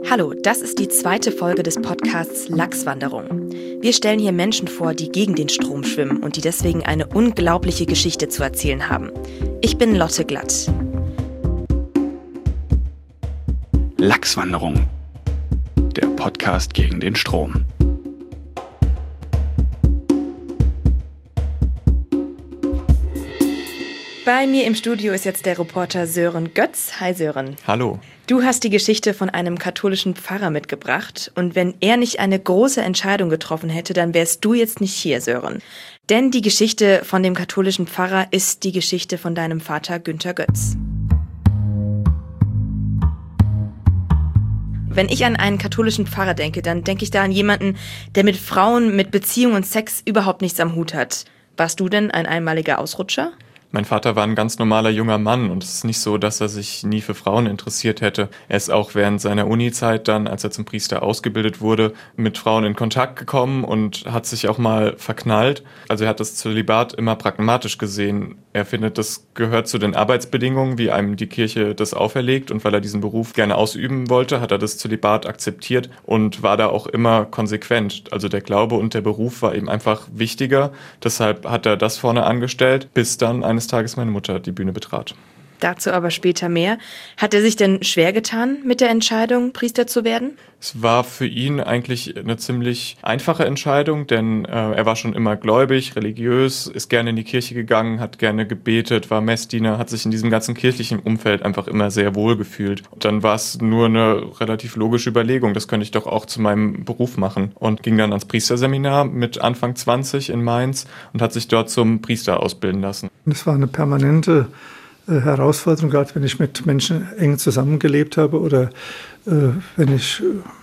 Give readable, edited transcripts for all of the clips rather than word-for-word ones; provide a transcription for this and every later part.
Hallo, das ist die zweite Folge des Podcasts Lachswanderung. Wir stellen hier Menschen vor, die gegen den Strom schwimmen und die deswegen eine unglaubliche Geschichte zu erzählen haben. Ich bin Lotte Glatt. Lachswanderung, der Podcast gegen den Strom. Bei mir im Studio ist jetzt der Reporter Sören Götz. Hi Sören. Hallo. Du hast die Geschichte von einem katholischen Pfarrer mitgebracht. Und wenn er nicht eine große Entscheidung getroffen hätte, dann wärst du jetzt nicht hier, Sören. Denn die Geschichte von dem katholischen Pfarrer ist die Geschichte von deinem Vater Günter Götz. Wenn ich an einen katholischen Pfarrer denke, dann denke ich da an jemanden, der mit Frauen, mit Beziehung und Sex überhaupt nichts am Hut hat. Warst du denn ein einmaliger Ausrutscher? Mein Vater war ein ganz normaler junger Mann und es ist nicht so, dass er sich nie für Frauen interessiert hätte. Er ist auch während seiner Uni-Zeit dann, als er zum Priester ausgebildet wurde, mit Frauen in Kontakt gekommen und hat sich auch mal verknallt. Also er hat das Zölibat immer pragmatisch gesehen. Er findet, das gehört zu den Arbeitsbedingungen, wie einem die Kirche das auferlegt. Und weil er diesen Beruf gerne ausüben wollte, hat er das Zölibat akzeptiert und war da auch immer konsequent. Also der Glaube und der Beruf war ihm einfach wichtiger. Deshalb hat er das vorne angestellt, bis dann eines Tages meine Mutter die Bühne betrat. Dazu aber später mehr. Hat er sich denn schwer getan mit der Entscheidung, Priester zu werden? Es war für ihn eigentlich eine ziemlich einfache Entscheidung, denn er war schon immer gläubig, religiös, ist gerne in die Kirche gegangen, hat gerne gebetet, war Messdiener, hat sich in diesem ganzen kirchlichen Umfeld einfach immer sehr wohl gefühlt. Und dann war es nur eine relativ logische Überlegung, das könnte ich doch auch zu meinem Beruf machen. Und ging dann ans Priesterseminar mit Anfang 20 in Mainz und hat sich dort zum Priester ausbilden lassen. Das war eine permanente Herausforderung, gerade wenn ich mit Menschen eng zusammengelebt habe oder wenn ich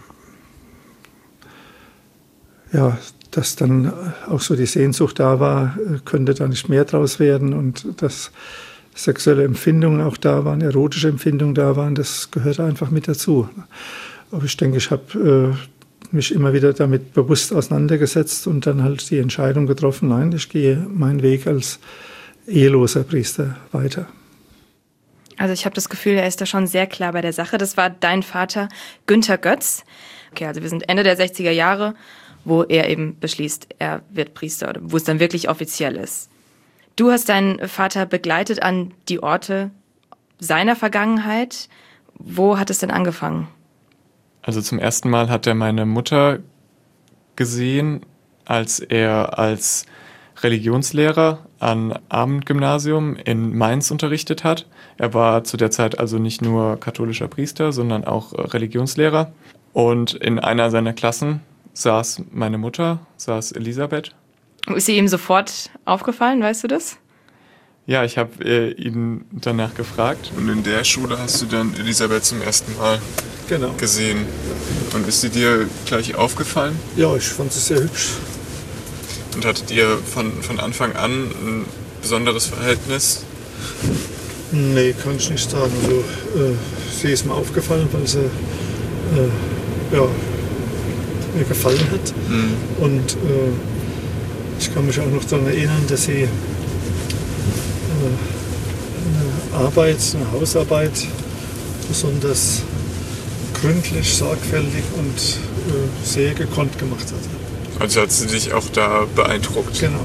dass dann auch so die Sehnsucht da war, könnte da nicht mehr draus werden und dass sexuelle Empfindungen auch da waren, erotische Empfindungen da waren, das gehörte einfach mit dazu. Aber ich denke, ich habe mich immer wieder damit bewusst auseinandergesetzt und dann halt die Entscheidung getroffen, nein, ich gehe meinen Weg als eheloser Priester weiter. Also ich habe das Gefühl, er ist da schon sehr klar bei der Sache. Das war dein Vater Günter Götz. Okay, also wir sind Ende der 60er Jahre, wo er eben beschließt, er wird Priester, oder wo es dann wirklich offiziell ist. Du hast deinen Vater begleitet an die Orte seiner Vergangenheit. Wo hat es denn angefangen? Also zum ersten Mal hat er meine Mutter gesehen, als er als Religionslehrer am Abendgymnasium in Mainz unterrichtet hat. Er war zu der Zeit also nicht nur katholischer Priester, sondern auch Religionslehrer. Und in einer seiner Klassen saß meine Mutter, saß Elisabeth. Ist sie ihm sofort aufgefallen, weißt du das? Ja, ich habe ihn danach gefragt. Und in der Schule hast du dann Elisabeth zum ersten Mal gesehen. Und ist sie dir gleich aufgefallen? Ja, ich fand sie sehr hübsch. Und hattet ihr von Anfang an ein besonderes Verhältnis? Nee, kann ich nicht sagen. Also, sie ist mir aufgefallen, weil sie mir gefallen hat. Mhm. Und ich kann mich auch noch daran erinnern, dass sie eine Hausarbeit besonders gründlich, sorgfältig und sehr gekonnt gemacht hat. Also hat sie dich auch da beeindruckt? Genau.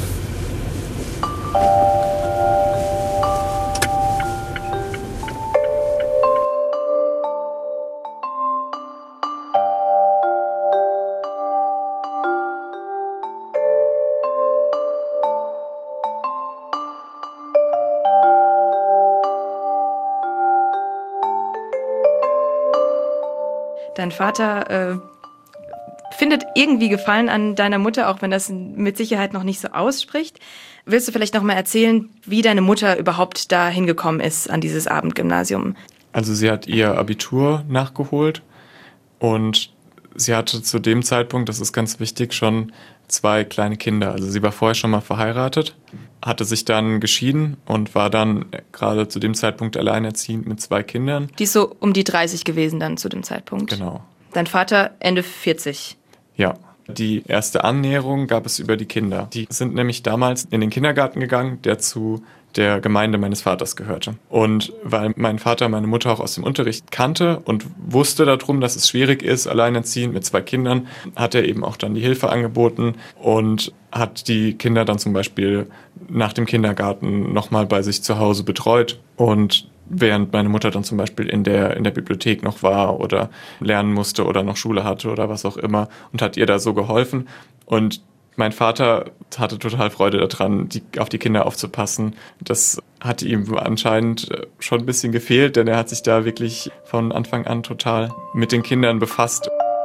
Dein Vater findet irgendwie Gefallen an deiner Mutter, auch wenn das mit Sicherheit noch nicht so ausspricht. Willst du vielleicht noch mal erzählen, wie deine Mutter überhaupt da hingekommen ist an dieses Abendgymnasium? Also sie hat ihr Abitur nachgeholt und sie hatte zu dem Zeitpunkt, das ist ganz wichtig, schon 2 kleine Kinder. Also sie war vorher schon mal verheiratet, hatte sich dann geschieden und war dann gerade zu dem Zeitpunkt alleinerziehend mit 2 Kindern. Die ist so um die 30 gewesen dann zu dem Zeitpunkt? Genau. Dein Vater Ende 40? Ja, Die erste Annäherung gab es über die Kinder. Die sind nämlich damals in den Kindergarten gegangen, der zu der Gemeinde meines Vaters gehörte. Und weil mein Vater meine Mutter auch aus dem Unterricht kannte und wusste darum, dass es schwierig ist, alleinerziehend mit 2 Kindern, hat er eben auch dann die Hilfe angeboten und hat die Kinder dann zum Beispiel nach dem Kindergarten nochmal bei sich zu Hause betreut. Und während meine Mutter dann zum Beispiel in der Bibliothek noch war oder lernen musste oder noch Schule hatte oder was auch immer und hat ihr da so geholfen. Und mein Vater hatte total Freude daran, auf die Kinder aufzupassen. Das hat ihm anscheinend schon ein bisschen gefehlt, denn er hat sich da wirklich von Anfang an total mit den Kindern befasst.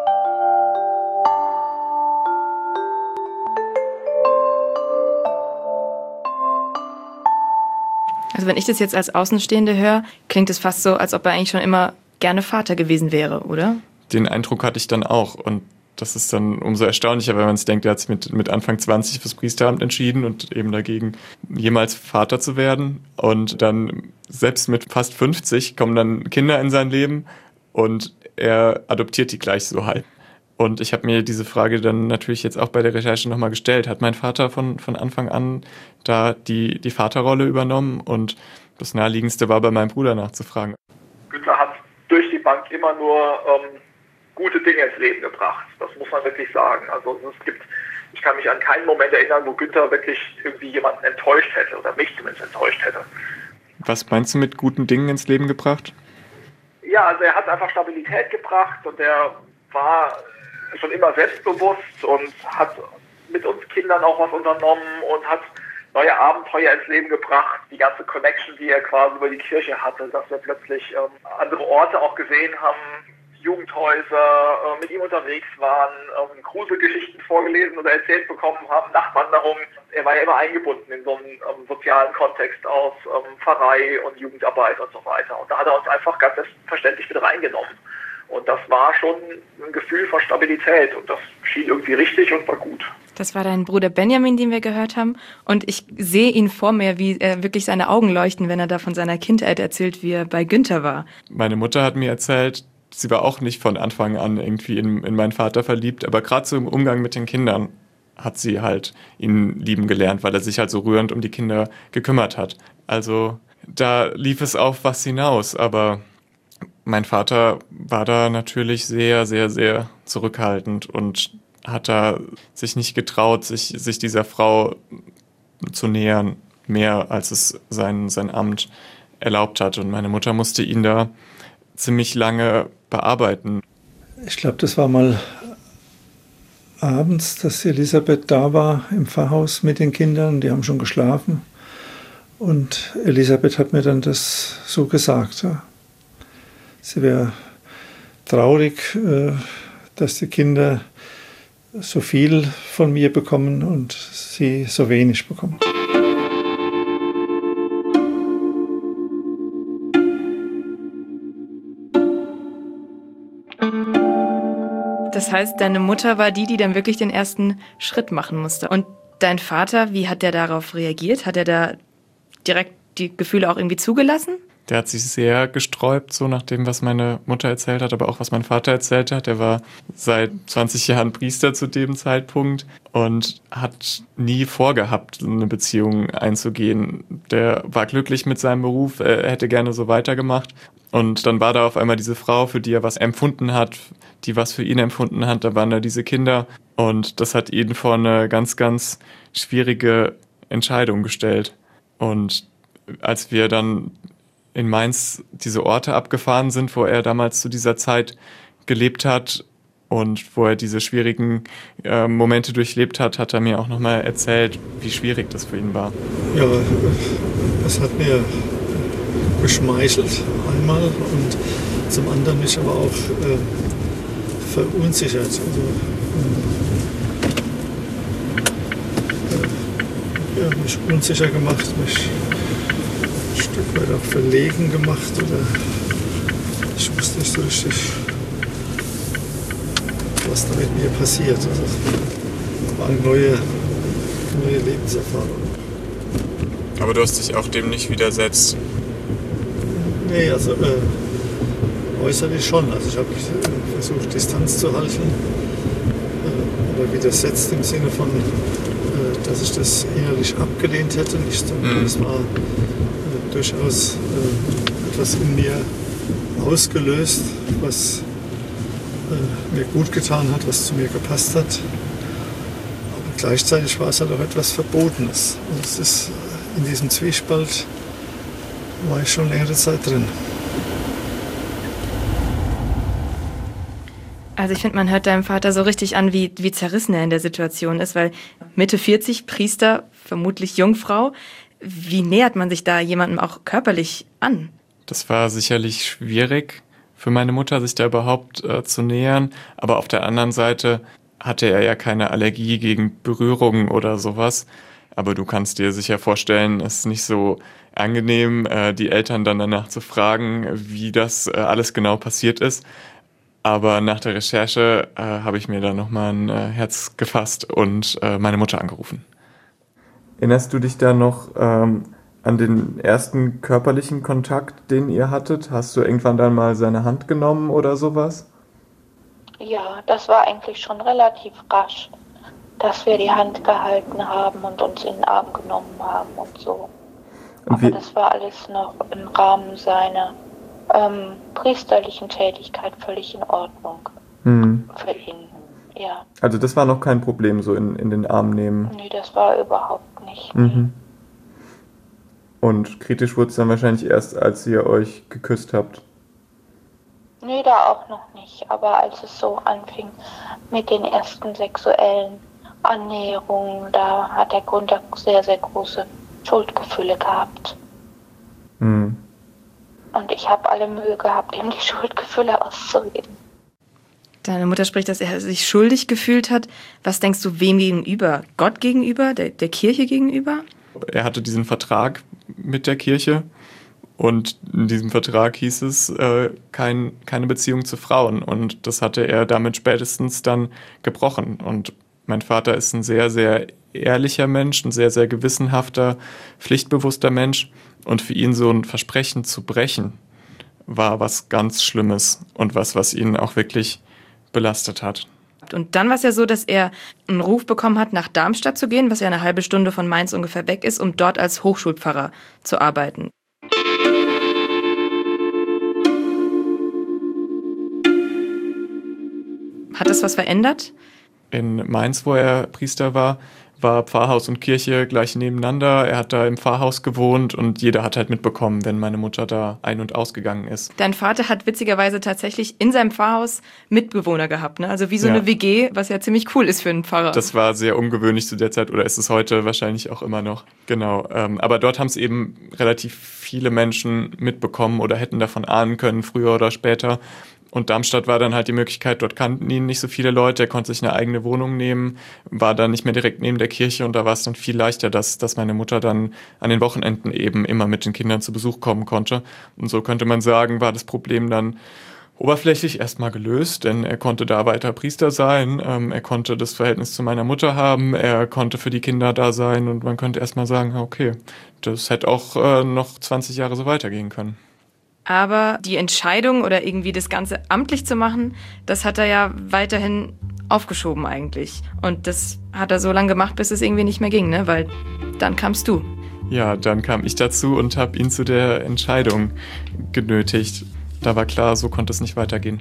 Also wenn ich das jetzt als Außenstehende höre, klingt es fast so, als ob er eigentlich schon immer gerne Vater gewesen wäre, oder? Den Eindruck hatte ich dann auch und das ist dann umso erstaunlicher, wenn man sich denkt, er hat sich mit Anfang 20 fürs Priesteramt entschieden und eben dagegen, jemals Vater zu werden. Und dann, selbst mit fast 50, kommen dann Kinder in sein Leben und er adoptiert die gleich so halb. Und ich habe mir diese Frage dann natürlich jetzt auch bei der Recherche nochmal gestellt. Hat mein Vater von Anfang an da die Vaterrolle übernommen? Und das Naheliegendste war, bei meinem Bruder nachzufragen. Günther hat durch die Bank immer nur gute Dinge ins Leben gebracht. Das muss man wirklich sagen. Also ich kann mich an keinen Moment erinnern, wo Günther wirklich irgendwie jemanden enttäuscht hätte oder mich zumindest enttäuscht hätte. Was meinst du mit guten Dingen ins Leben gebracht? Ja, also er hat einfach Stabilität gebracht und er war schon immer selbstbewusst und hat mit uns Kindern auch was unternommen und hat neue Abenteuer ins Leben gebracht. Die ganze Connection, die er quasi über die Kirche hatte, dass wir plötzlich andere Orte auch gesehen haben, Jugendhäuser, mit ihm unterwegs waren, Gruselgeschichten vorgelesen oder erzählt bekommen haben, Nachtwanderungen. Er war ja immer eingebunden in so einen sozialen Kontext aus Pfarrei und Jugendarbeit und so weiter. Und da hat er uns einfach ganz selbstverständlich mit reingenommen. Und das war schon ein Gefühl von Stabilität und das schien irgendwie richtig und war gut. Das war dein Bruder Benjamin, den wir gehört haben. Und ich sehe ihn vor mir, wie wirklich seine Augen leuchten, wenn er da von seiner Kindheit erzählt, wie er bei Günther war. Meine Mutter hat mir erzählt, sie war auch nicht von Anfang an irgendwie in meinen Vater verliebt, aber gerade so im Umgang mit den Kindern hat sie halt ihn lieben gelernt, weil er sich halt so rührend um die Kinder gekümmert hat. Also da lief es auf was hinaus, aber mein Vater war da natürlich sehr, sehr, sehr zurückhaltend und hat da sich nicht getraut, sich dieser Frau zu nähern, mehr als es sein Amt erlaubt hat. Und meine Mutter musste ihn da ziemlich lange bearbeiten. Ich glaube, das war mal abends, dass Elisabeth da war im Pfarrhaus mit den Kindern. Die haben schon geschlafen. Und Elisabeth hat mir dann das so gesagt. Ja. Sie wäre traurig, dass die Kinder so viel von mir bekommen und sie so wenig bekommen. Das heißt, deine Mutter war die dann wirklich den ersten Schritt machen musste. Und dein Vater, wie hat der darauf reagiert? Hat er da direkt die Gefühle auch irgendwie zugelassen? Der hat sich sehr gesträubt, so nach dem, was meine Mutter erzählt hat, aber auch was mein Vater erzählt hat. Er war seit 20 Jahren Priester zu dem Zeitpunkt und hat nie vorgehabt, eine Beziehung einzugehen. Der war glücklich mit seinem Beruf, er hätte gerne so weitergemacht. Und dann war da auf einmal diese Frau, für die er was empfunden hat, die was für ihn empfunden hat. Da waren da diese Kinder und das hat ihn vor eine ganz, ganz schwierige Entscheidung gestellt. Und als wir dann in Mainz diese Orte abgefahren sind, wo er damals zu dieser Zeit gelebt hat und wo er diese schwierigen Momente durchlebt hat, hat er mir auch nochmal erzählt, wie schwierig das für ihn war. Ja, das hat mir geschmeichelt einmal und zum anderen mich aber auch verunsichert. Also, mich unsicher gemacht, mich ein Stück weit auch verlegen gemacht oder ich wusste nicht so richtig, was da mit mir passiert. Also, das war eine neue Lebenserfahrung. Aber du hast dich auch dem nicht widersetzt? Nee, also äußerlich schon. Also ich habe versucht, Distanz zu halten. oder widersetzt im Sinne von, dass ich das innerlich abgelehnt hätte. Nicht, sondern es war durchaus etwas in mir ausgelöst, was mir gut getan hat, was zu mir gepasst hat. Aber gleichzeitig war es halt auch etwas Verbotenes. Und es ist in diesem Zwiespalt war ich schon längere Zeit drin. Also ich finde, man hört deinem Vater so richtig an, wie zerrissen er in der Situation ist, weil Mitte 40, Priester, vermutlich Jungfrau. Wie nähert man sich da jemandem auch körperlich an? Das war sicherlich schwierig für meine Mutter, sich da überhaupt zu nähern. Aber auf der anderen Seite hatte er ja keine Allergie gegen Berührungen oder sowas. Aber du kannst dir sicher vorstellen, es ist nicht so angenehm, die Eltern dann danach zu fragen, wie das alles genau passiert ist. Aber nach der Recherche habe ich mir dann nochmal ein Herz gefasst und meine Mutter angerufen. Erinnerst du dich da noch an den ersten körperlichen Kontakt, den ihr hattet? Hast du irgendwann dann mal seine Hand genommen oder sowas? Ja, das war eigentlich schon relativ rasch, dass wir die Hand gehalten haben und uns in den Arm genommen haben und so. Aber das war alles noch im Rahmen seiner priesterlichen Tätigkeit völlig in Ordnung für ihn, ja. Also das war noch kein Problem, so in den Arm nehmen? Nee, das war überhaupt nicht. Mhm. Und kritisch wurde es dann wahrscheinlich erst, als ihr euch geküsst habt? Nee, da auch noch nicht. Aber als es so anfing mit den ersten sexuellen Annäherungen, da hat der Gunther sehr, sehr große Schuldgefühle gehabt. Mhm. Und ich habe alle Mühe gehabt, ihm die Schuldgefühle auszureden. Deine Mutter spricht, dass er sich schuldig gefühlt hat. Was denkst du, wem gegenüber? Gott gegenüber? Der Kirche gegenüber? Er hatte diesen Vertrag mit der Kirche und in diesem Vertrag hieß es keine Beziehung zu Frauen. Und das hatte er damit spätestens dann gebrochen. Und mein Vater ist ein sehr, sehr ehrlicher Mensch, ein sehr, sehr gewissenhafter, pflichtbewusster Mensch. Und für ihn so ein Versprechen zu brechen, war was ganz Schlimmes und was ihn auch wirklich belastet hat. Und dann war es ja so, dass er einen Ruf bekommen hat, nach Darmstadt zu gehen, was ja eine halbe Stunde von Mainz ungefähr weg ist, um dort als Hochschulpfarrer zu arbeiten. Hat das was verändert? In Mainz, wo er Priester war Pfarrhaus und Kirche gleich nebeneinander. Er hat da im Pfarrhaus gewohnt und jeder hat halt mitbekommen, wenn meine Mutter da ein- und ausgegangen ist. Dein Vater hat witzigerweise tatsächlich in seinem Pfarrhaus Mitbewohner gehabt, ne? Also wie so eine WG, was ja ziemlich cool ist für einen Pfarrer. Das war sehr ungewöhnlich zu der Zeit oder ist es heute wahrscheinlich auch immer noch. Genau. Aber dort haben es eben relativ viele Menschen mitbekommen oder hätten davon ahnen können, früher oder später. Und Darmstadt war dann halt die Möglichkeit, dort kannten ihn nicht so viele Leute, er konnte sich eine eigene Wohnung nehmen, war dann nicht mehr direkt neben der Kirche und da war es dann viel leichter, dass meine Mutter dann an den Wochenenden eben immer mit den Kindern zu Besuch kommen konnte. Und so könnte man sagen, war das Problem dann oberflächlich erstmal gelöst, denn er konnte da weiter Priester sein, er konnte das Verhältnis zu meiner Mutter haben, er konnte für die Kinder da sein und man könnte erstmal sagen, okay, das hätte auch noch 20 Jahre so weitergehen können. Aber die Entscheidung oder irgendwie das Ganze amtlich zu machen, das hat er ja weiterhin aufgeschoben eigentlich. Und das hat er so lange gemacht, bis es irgendwie nicht mehr ging, ne? Weil dann kamst du. Ja, dann kam ich dazu und habe ihn zu der Entscheidung genötigt. Da war klar, so konnte es nicht weitergehen.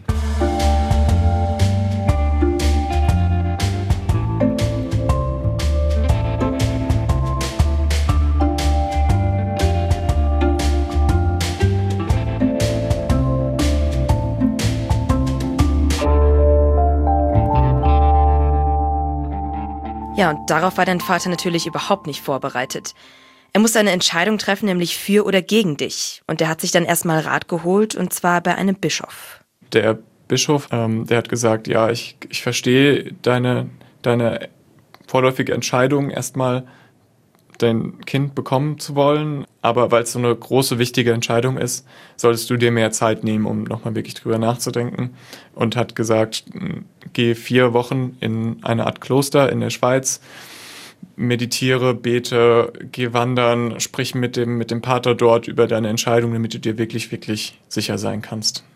Ja, und darauf war dein Vater natürlich überhaupt nicht vorbereitet. Er musste eine Entscheidung treffen, nämlich für oder gegen dich. Und der hat sich dann erstmal Rat geholt, und zwar bei einem Bischof. Der Bischof, der hat gesagt, ja, ich verstehe deine vorläufige Entscheidung, erstmal dein Kind bekommen zu wollen, aber weil es so eine große, wichtige Entscheidung ist, solltest du dir mehr Zeit nehmen, um nochmal wirklich drüber nachzudenken, und hat gesagt, geh 4 Wochen in eine Art Kloster in der Schweiz, meditiere, bete, geh wandern, sprich mit dem Pater dort über deine Entscheidung, damit du dir wirklich, wirklich sicher sein kannst.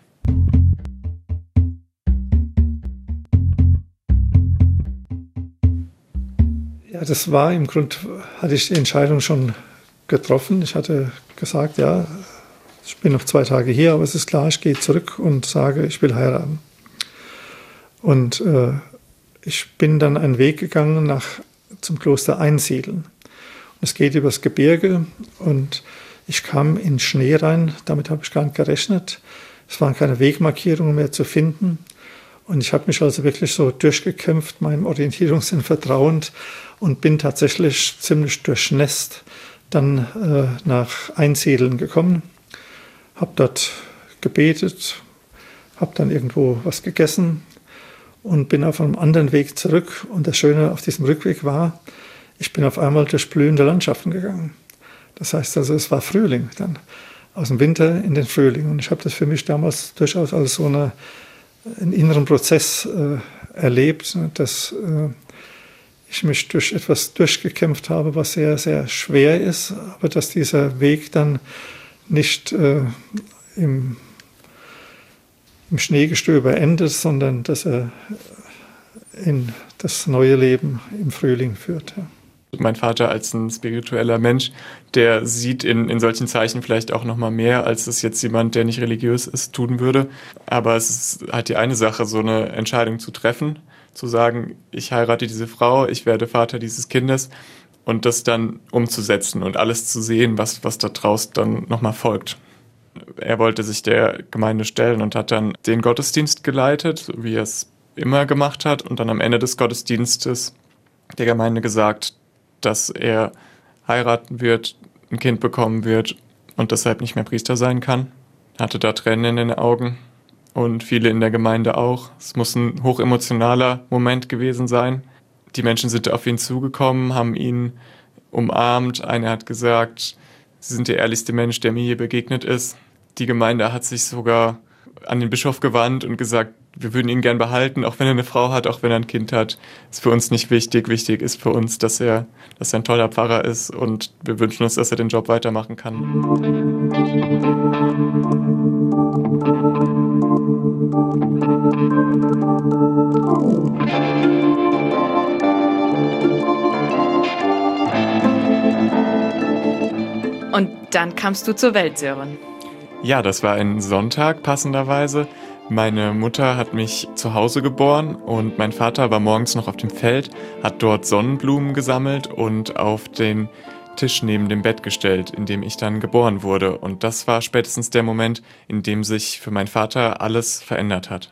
Ja, das war im Grunde, hatte ich die Entscheidung schon getroffen. Ich hatte gesagt, ja, ich bin noch 2 Tage hier, aber es ist klar, ich gehe zurück und sage, ich will heiraten. Und ich bin dann einen Weg gegangen zum Kloster Einsiedeln. Es geht übers Gebirge und ich kam in Schnee rein, damit habe ich gar nicht gerechnet. Es waren keine Wegmarkierungen mehr zu finden. Und ich habe mich also wirklich so durchgekämpft, meinem Orientierungssinn vertrauend, und bin tatsächlich ziemlich durchnässt dann nach Einsiedeln gekommen. Habe dort gebetet, habe dann irgendwo was gegessen und bin auf einem anderen Weg zurück. Und das Schöne auf diesem Rückweg war, ich bin auf einmal durch blühende Landschaften gegangen. Das heißt also, es war Frühling dann, aus dem Winter in den Frühling. Und ich habe das für mich damals durchaus als so einen inneren Prozess erlebt, dass ich mich durch etwas durchgekämpft habe, was sehr, sehr schwer ist, aber dass dieser Weg dann nicht im Schneegestöber endet, sondern dass er in das neue Leben im Frühling führt. Ja. Mein Vater als ein spiritueller Mensch, der sieht in solchen Zeichen vielleicht auch noch mal mehr, als es jetzt jemand, der nicht religiös ist, tun würde. Aber es ist halt die eine Sache, so eine Entscheidung zu treffen, zu sagen, ich heirate diese Frau, ich werde Vater dieses Kindes, und das dann umzusetzen und alles zu sehen, was da draus dann noch mal folgt. Er wollte sich der Gemeinde stellen und hat dann den Gottesdienst geleitet, wie er es immer gemacht hat, und dann am Ende des Gottesdienstes der Gemeinde gesagt, dass er heiraten wird, ein Kind bekommen wird und deshalb nicht mehr Priester sein kann. Hatte da Tränen in den Augen und viele in der Gemeinde auch. Es muss ein hochemotionaler Moment gewesen sein. Die Menschen sind auf ihn zugekommen, haben ihn umarmt. Einer hat gesagt, Sie sind der ehrlichste Mensch, der mir hier begegnet ist. Die Gemeinde hat sich sogar an den Bischof gewandt und gesagt, wir würden ihn gern behalten, auch wenn er eine Frau hat, auch wenn er ein Kind hat. Ist für uns nicht wichtig. Wichtig ist für uns, dass er ein toller Pfarrer ist, und wir wünschen uns, dass er den Job weitermachen kann. Und dann kamst du zur Welt, Sören. Ja, das war ein Sonntag, passenderweise. Meine Mutter hat mich zu Hause geboren und mein Vater war morgens noch auf dem Feld, hat dort Sonnenblumen gesammelt und auf den Tisch neben dem Bett gestellt, in dem ich dann geboren wurde. Und das war spätestens der Moment, in dem sich für meinen Vater alles verändert hat.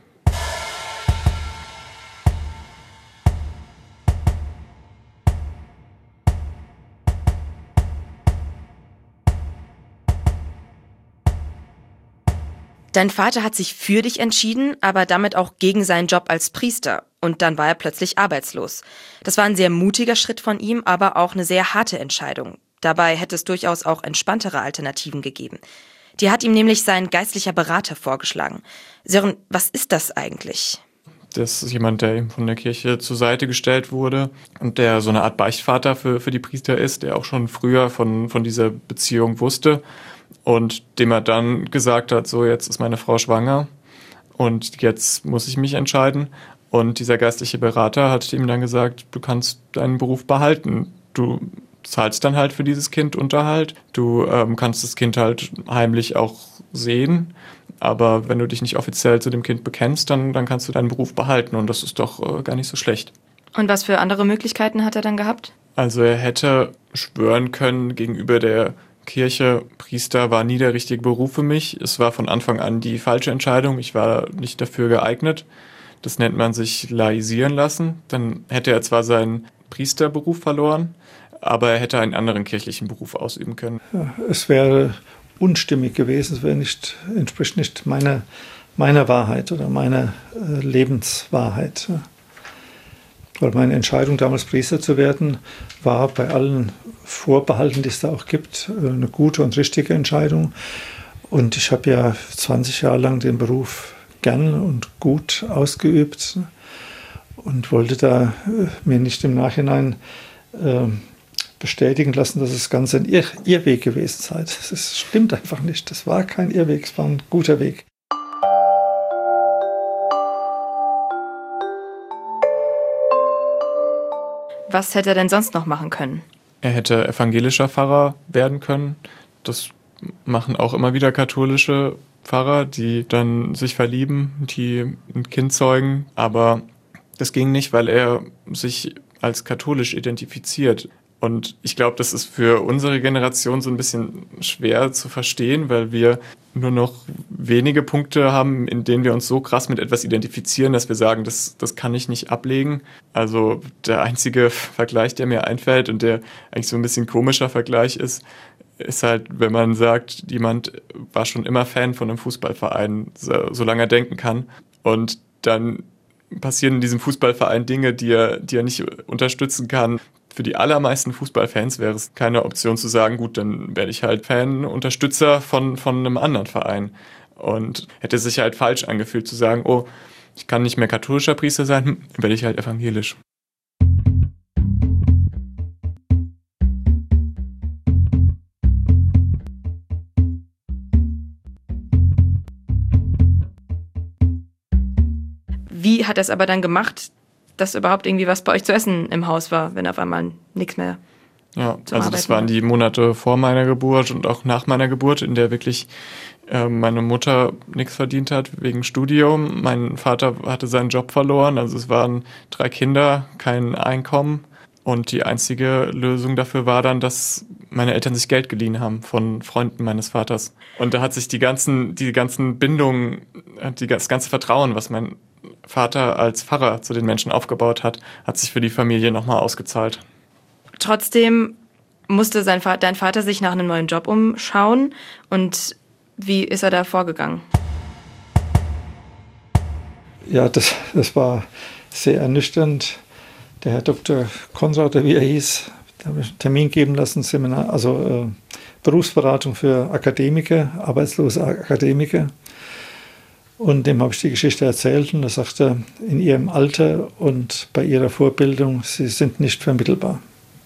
Dein Vater hat sich für dich entschieden, aber damit auch gegen seinen Job als Priester. Und dann war er plötzlich arbeitslos. Das war ein sehr mutiger Schritt von ihm, aber auch eine sehr harte Entscheidung. Dabei hätte es durchaus auch entspanntere Alternativen gegeben. Die hat ihm nämlich sein geistlicher Berater vorgeschlagen. Sören, was ist das eigentlich? Das ist jemand, der eben von der Kirche zur Seite gestellt wurde und der so eine Art Beichtvater für die Priester ist, der auch schon früher von dieser Beziehung wusste. Und dem er dann gesagt hat, so, jetzt ist meine Frau schwanger und jetzt muss ich mich entscheiden. Und dieser geistliche Berater hat ihm dann gesagt, du kannst deinen Beruf behalten. Du zahlst dann halt für dieses Kind Unterhalt. Du kannst das Kind halt heimlich auch sehen. Aber wenn du dich nicht offiziell zu dem Kind bekennst, dann kannst du deinen Beruf behalten. Und das ist doch gar nicht so schlecht. Und was für andere Möglichkeiten hat er dann gehabt? Also er hätte schwören können gegenüber der Kirche, Priester war nie der richtige Beruf für mich. Es war von Anfang an die falsche Entscheidung. Ich war nicht dafür geeignet. Das nennt man sich laisieren lassen. Dann hätte er zwar seinen Priesterberuf verloren, aber er hätte einen anderen kirchlichen Beruf ausüben können. Ja, es wäre unstimmig gewesen. Es entspricht nicht meiner Wahrheit oder meiner Lebenswahrheit. Weil meine Entscheidung, damals Priester zu werden, war bei allen Vorbehalten, die es da auch gibt, eine gute und richtige Entscheidung. Und ich habe ja 20 Jahre lang den Beruf gern und gut ausgeübt und wollte da mir nicht im Nachhinein bestätigen lassen, dass das Ganze ein Irrweg gewesen sei. Das stimmt einfach nicht. Das war kein Irrweg, es war ein guter Weg. Was hätte er denn sonst noch machen können? Er hätte evangelischer Pfarrer werden können. Das machen auch immer wieder katholische Pfarrer, die dann sich verlieben, die ein Kind zeugen. Aber das ging nicht, weil er sich als katholisch identifiziert. Und ich glaube, das ist für unsere Generation so ein bisschen schwer zu verstehen, weil wir nur noch wenige Punkte haben, in denen wir uns so krass mit etwas identifizieren, dass wir sagen, das kann ich nicht ablegen. Also der einzige Vergleich, der mir einfällt und der eigentlich so ein bisschen komischer Vergleich ist halt, wenn man sagt, jemand war schon immer Fan von einem Fußballverein, solange er denken kann. Und dann passieren in diesem Fußballverein Dinge, die er nicht unterstützen kann. Für die allermeisten Fußballfans wäre es keine Option zu sagen, gut, dann werde ich halt Fan, Unterstützer von einem anderen Verein. Und hätte sich halt falsch angefühlt zu sagen, oh, ich kann nicht mehr katholischer Priester sein, werde ich halt evangelisch. Wie hat er es aber dann gemacht, dass überhaupt irgendwie was bei euch zu essen im Haus war, wenn auf einmal nichts mehr also das waren die Monate vor meiner Geburt und auch nach meiner Geburt, in der wirklich meine Mutter nichts verdient hat wegen Studium. Mein Vater hatte seinen Job verloren, also es waren 3 Kinder, kein Einkommen. Und die einzige Lösung dafür war dann, dass meine Eltern sich Geld geliehen haben von Freunden meines Vaters. Und da hat sich die ganzen Bindungen, das ganze Vertrauen, was mein Vater als Pfarrer zu den Menschen aufgebaut hat sich für die Familie nochmal ausgezahlt. Trotzdem musste dein Vater sich nach einem neuen Job umschauen. Und wie ist er da vorgegangen? Ja, das war sehr ernüchternd. Der Herr Dr. Konrad, wie er hieß, da habe ich einen Termin geben lassen, Seminar, also Berufsberatung für Akademiker, arbeitslose Akademiker. Und dem habe ich die Geschichte erzählt und er sagte, in ihrem Alter und bei ihrer Vorbildung, sie sind nicht vermittelbar.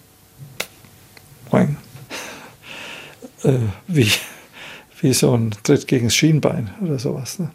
Wie so ein Tritt gegen das Schienbein oder sowas. Ne?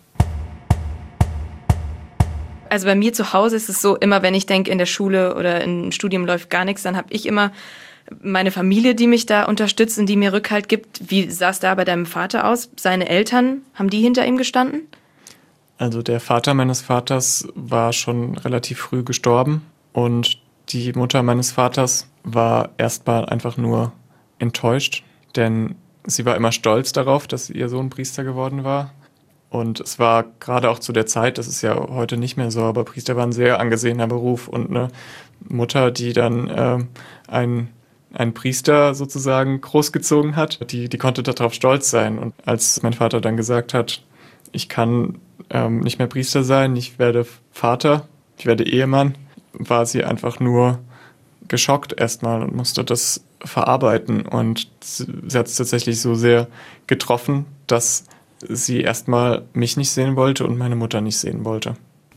Also bei mir zu Hause ist es so, immer wenn ich denke, in der Schule oder im Studium läuft gar nichts, dann habe ich immer meine Familie, die mich da unterstützt und die mir Rückhalt gibt. Wie sah es da bei deinem Vater aus? Seine Eltern, haben die hinter ihm gestanden? Also der Vater meines Vaters war schon relativ früh gestorben und die Mutter meines Vaters war erstmal einfach nur enttäuscht, denn sie war immer stolz darauf, dass ihr Sohn Priester geworden war. Und es war gerade auch zu der Zeit, das ist ja heute nicht mehr so, aber Priester war ein sehr angesehener Beruf und eine Mutter, die dann einen Priester sozusagen großgezogen hat, die konnte darauf stolz sein. Und als mein Vater dann gesagt hat, ich kann nicht mehr Priester sein, ich werde Vater, ich werde Ehemann, war sie einfach nur geschockt erstmal und musste das verarbeiten. Und sie hat es tatsächlich so sehr getroffen, dass sie erstmal mich nicht sehen wollte und meine Mutter nicht sehen wollte.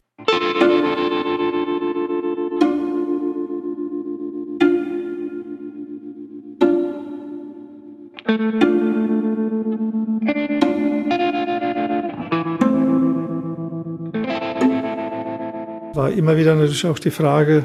War immer wieder natürlich auch die Frage,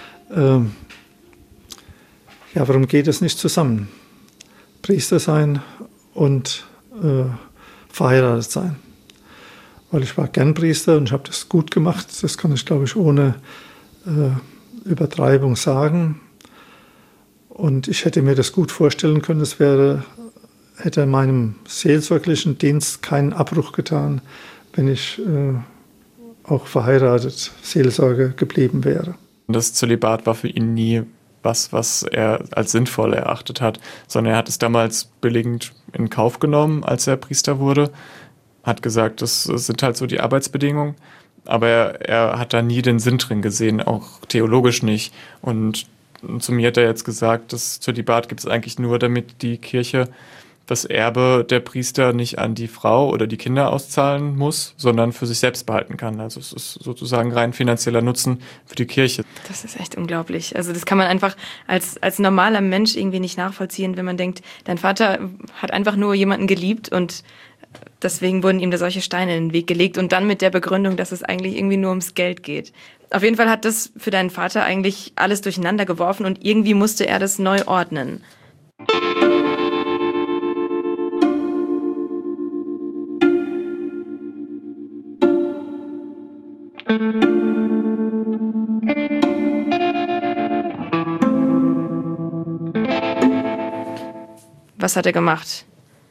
warum geht es nicht zusammen? Priester sein und verheiratet sein. Weil ich war gern Priester und ich habe das gut gemacht. Das kann ich, glaube ich, ohne Übertreibung sagen. Und ich hätte mir das gut vorstellen können, es hätte meinem seelsorglichen Dienst keinen Abbruch getan, wenn ich auch verheiratet Seelsorger geblieben wäre. Das Zölibat war für ihn nie was er als sinnvoll erachtet hat, sondern er hat es damals billigend in Kauf genommen, als er Priester wurde, hat gesagt, das sind halt so die Arbeitsbedingungen, aber er hat da nie den Sinn drin gesehen, auch theologisch nicht. Und zu mir hat er jetzt gesagt, das Zölibat gibt es eigentlich nur, damit die Kirche das Erbe der Priester nicht an die Frau oder die Kinder auszahlen muss, sondern für sich selbst behalten kann. Also es ist sozusagen rein finanzieller Nutzen für die Kirche. Das ist echt unglaublich. Also das kann man einfach als normaler Mensch irgendwie nicht nachvollziehen, wenn man denkt, dein Vater hat einfach nur jemanden geliebt und Deswegen wurden ihm da solche Steine in den Weg gelegt und dann mit der Begründung, dass es eigentlich irgendwie nur ums Geld geht. Auf jeden Fall hat das für deinen Vater eigentlich alles durcheinander geworfen und irgendwie musste er das neu ordnen. Was hat er gemacht?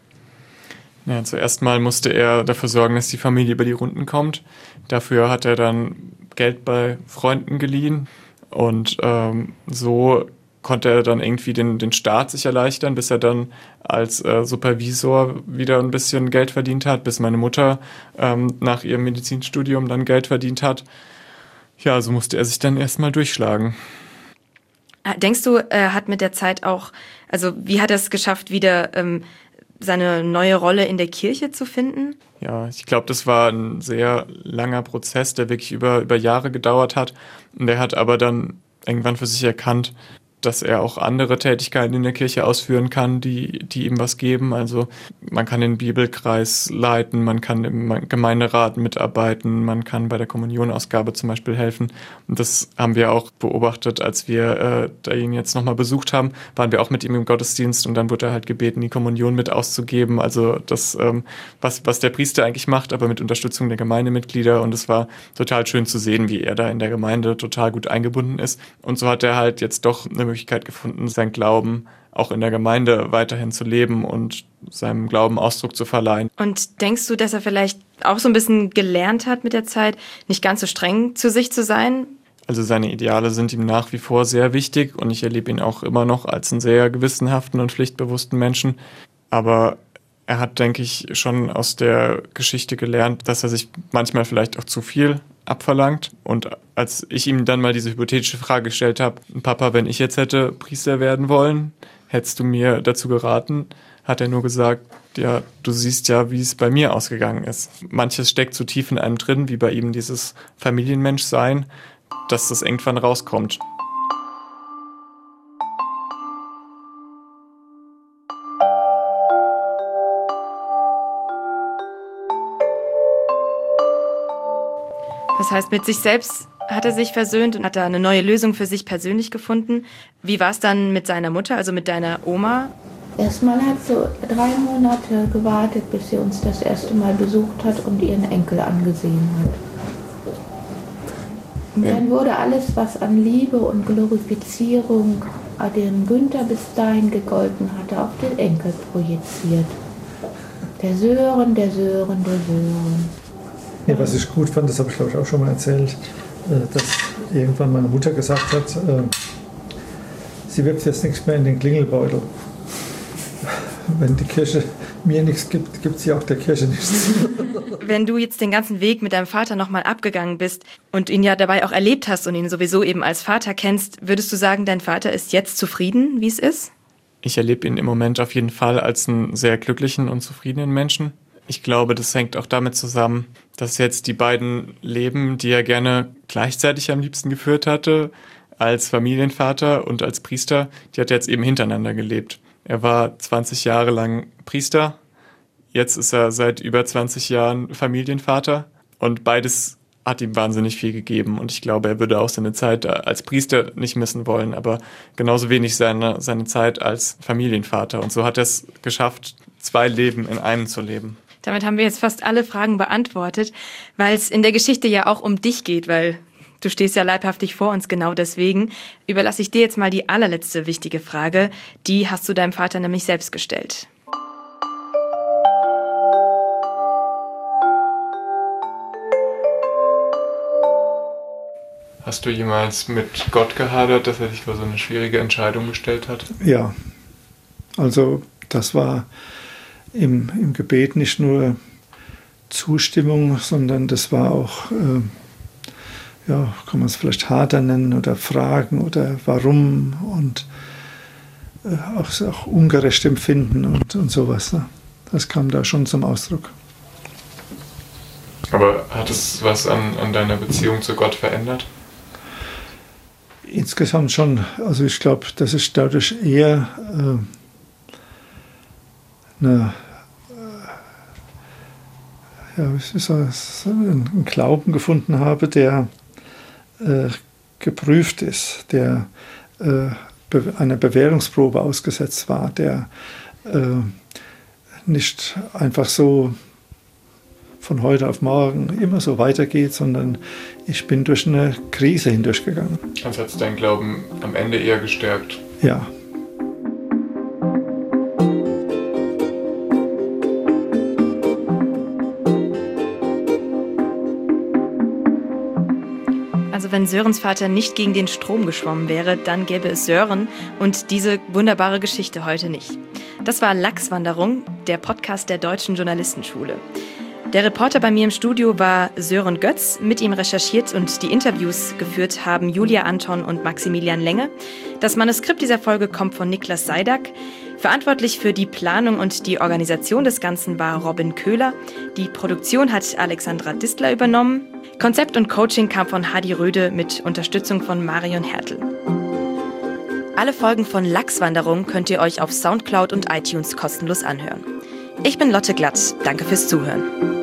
Ja, zuerst mal musste er dafür sorgen, dass die Familie über die Runden kommt. Dafür hat er dann Geld bei Freunden geliehen und so konnte er dann irgendwie den Start sich erleichtern, bis er dann als Supervisor wieder ein bisschen Geld verdient hat, bis meine Mutter nach ihrem Medizinstudium dann Geld verdient hat. Ja, so musste er sich dann erstmal durchschlagen. Denkst du, er hat mit der Zeit auch, also wie hat er es geschafft, wieder seine neue Rolle in der Kirche zu finden? Ja, ich glaube, das war ein sehr langer Prozess, der wirklich über Jahre gedauert hat. Und er hat aber dann irgendwann für sich erkannt, dass er auch andere Tätigkeiten in der Kirche ausführen kann, die ihm was geben. Also man kann den Bibelkreis leiten, man kann im Gemeinderat mitarbeiten, man kann bei der Kommunionausgabe zum Beispiel helfen. Und das haben wir auch beobachtet, als wir ihn jetzt nochmal besucht haben, waren wir auch mit ihm im Gottesdienst und dann wurde er halt gebeten, die Kommunion mit auszugeben. Also das, was der Priester eigentlich macht, aber mit Unterstützung der Gemeindemitglieder. Und es war total schön zu sehen, wie er da in der Gemeinde total gut eingebunden ist. Und so hat er halt jetzt doch eine Möglichkeit gefunden, sein Glauben auch in der Gemeinde weiterhin zu leben und seinem Glauben Ausdruck zu verleihen. Und denkst du, dass er vielleicht auch so ein bisschen gelernt hat mit der Zeit, nicht ganz so streng zu sich zu sein? Also seine Ideale sind ihm nach wie vor sehr wichtig und ich erlebe ihn auch immer noch als einen sehr gewissenhaften und pflichtbewussten Menschen. Aber er hat, denke ich, schon aus der Geschichte gelernt, dass er sich manchmal vielleicht auch zu viel abverlangt. Und als ich ihm dann mal diese hypothetische Frage gestellt habe, Papa, wenn ich jetzt hätte Priester werden wollen, hättest du mir dazu geraten, hat er nur gesagt, ja, du siehst ja, wie es bei mir ausgegangen ist. Manches steckt so tief in einem drin, wie bei ihm dieses Familienmenschsein, dass das irgendwann rauskommt. Das heißt, mit sich selbst hat er sich versöhnt und hat da eine neue Lösung für sich persönlich gefunden. Wie war es dann mit seiner Mutter, also mit deiner Oma? Erstmal hat sie 3 Monate gewartet, bis sie uns das erste Mal besucht hat und ihren Enkel angesehen hat. Und dann wurde alles, was an Liebe und Glorifizierung dem Günther bis dahin gegolten hatte, auf den Enkel projiziert. Der Sören, der Sören, der Sören. Ja, was ich gut fand, das habe ich glaube ich auch schon mal erzählt, dass irgendwann meine Mutter gesagt hat, sie wirft jetzt nichts mehr in den Klingelbeutel. Wenn die Kirche mir nichts gibt, gibt sie auch der Kirche nichts. Wenn du jetzt den ganzen Weg mit deinem Vater nochmal abgegangen bist und ihn ja dabei auch erlebt hast und ihn sowieso eben als Vater kennst, würdest du sagen, dein Vater ist jetzt zufrieden, wie es ist? Ich erlebe ihn im Moment auf jeden Fall als einen sehr glücklichen und zufriedenen Menschen. Ich glaube, das hängt auch damit zusammen, dass jetzt die beiden Leben, die er gerne gleichzeitig am liebsten geführt hatte, als Familienvater und als Priester, die hat er jetzt eben hintereinander gelebt. Er war 20 Jahre lang Priester, jetzt ist er seit über 20 Jahren Familienvater und beides hat ihm wahnsinnig viel gegeben und ich glaube, er würde auch seine Zeit als Priester nicht missen wollen, aber genauso wenig seine Zeit als Familienvater. Und so hat er es geschafft, 2 Leben in einem zu leben. Damit haben wir jetzt fast alle Fragen beantwortet, weil es in der Geschichte ja auch um dich geht, weil du stehst ja leibhaftig vor uns, genau deswegen überlasse ich dir jetzt mal die allerletzte wichtige Frage. Die hast du deinem Vater nämlich selbst gestellt. Hast du jemals mit Gott gehadert, dass er dich vor so eine schwierige Entscheidung gestellt hat? Ja, also das war im Gebet nicht nur Zustimmung, sondern das war auch, ja, kann man es vielleicht Hadern nennen oder Fragen oder warum und auch ungerecht empfinden und sowas. Ne? Das kam da schon zum Ausdruck. Aber hat es was an deiner Beziehung zu Gott verändert? Insgesamt schon. Also ich glaube, das ist dadurch eher einen Glauben gefunden habe, der geprüft ist, der einer Bewährungsprobe ausgesetzt war, der nicht einfach so von heute auf morgen immer so weitergeht, sondern ich bin durch eine Krise hindurchgegangen. Also hat es deinen Glauben am Ende eher gestärkt? Ja. Also wenn Sörens Vater nicht gegen den Strom geschwommen wäre, dann gäbe es Sören und diese wunderbare Geschichte heute nicht. Das war Lachswanderung, der Podcast der Deutschen Journalistenschule. Der Reporter bei mir im Studio war Sören Götz. Mit ihm recherchiert und die Interviews geführt haben Julia Anton und Maximilian Lenge. Das Manuskript dieser Folge kommt von Niklas Seidak. Verantwortlich für die Planung und die Organisation des Ganzen war Robin Köhler. Die Produktion hat Alexandra Distler übernommen. Konzept und Coaching kam von Hadi Röde mit Unterstützung von Marion Hertel. Alle Folgen von Lachswanderung könnt ihr euch auf Soundcloud und iTunes kostenlos anhören. Ich bin Lotte Glatt. Danke fürs Zuhören.